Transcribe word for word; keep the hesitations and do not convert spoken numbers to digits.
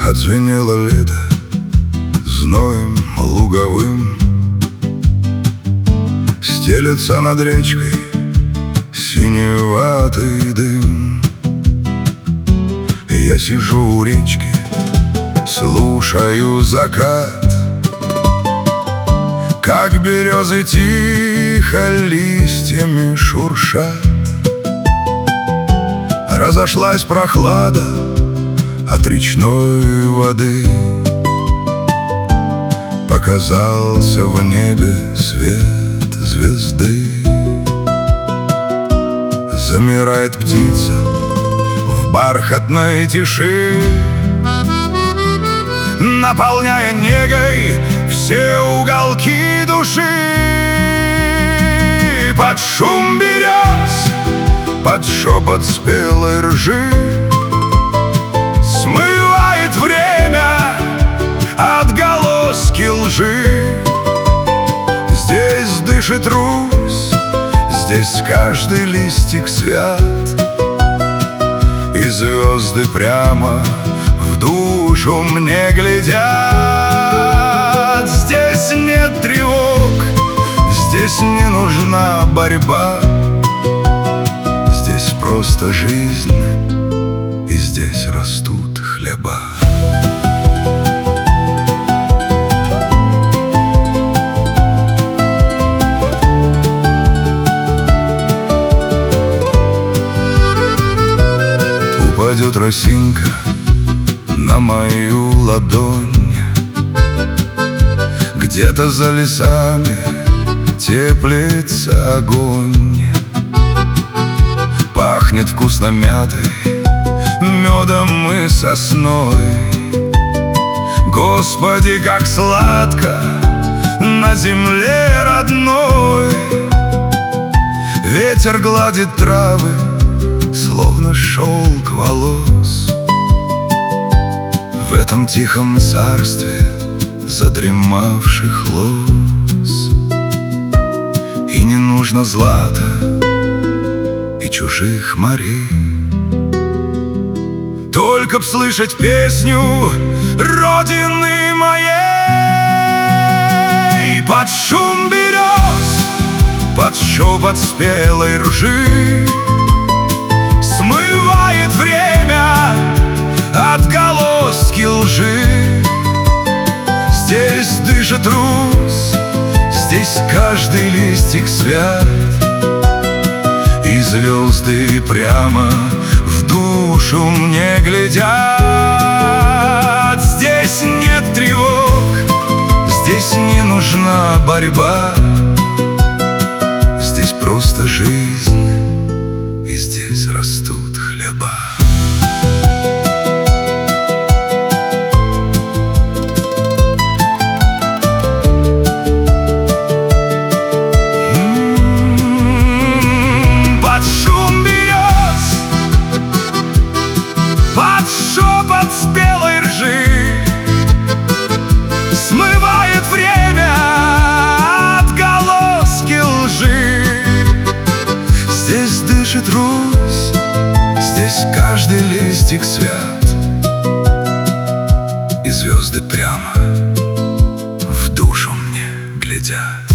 Отзвенело лето зноем луговым, стелется над речкой синеватый дым. Я сижу у речки, слушаю закат, как березы тихо листьями шуршат. Разошлась прохлада от речной воды, показался в небе свет звезды. Замирает птица в бархатной тиши, наполняя негой все уголки души. Под шум берез, под шепот спелой ржи смывает время отголоски лжи. Здесь дышит Русь, здесь каждый листик свят, и звезды прямо в душу мне глядят. Здесь нет тревог, здесь не нужна борьба, здесь просто жизнь, и здесь растут хлеба. Упадет росинка на мою ладонь, где-то за лесами теплится огонь. Пахнет вкусно мятой, медом и сосной. Господи, как сладко на земле родной. Ветер гладит травы, словно шелк волос. В этом тихом царстве задремавших лос. И не нужно злата и чужих морей, только б слышать песню Родины моей. Под шум берез, под шепот спелой ржи смывает время отголоски лжи. Здесь дышит Русь, здесь каждый листик свят, и звезды прямо в душу мне глядят. Здесь нет тревог, здесь не нужна борьба, здесь просто жизнь, и здесь растут хлеба. Шепот спелой ржи смывает время отголоски лжи. Здесь дышит Русь, здесь каждый листик свят, и звезды прямо в душу мне глядят.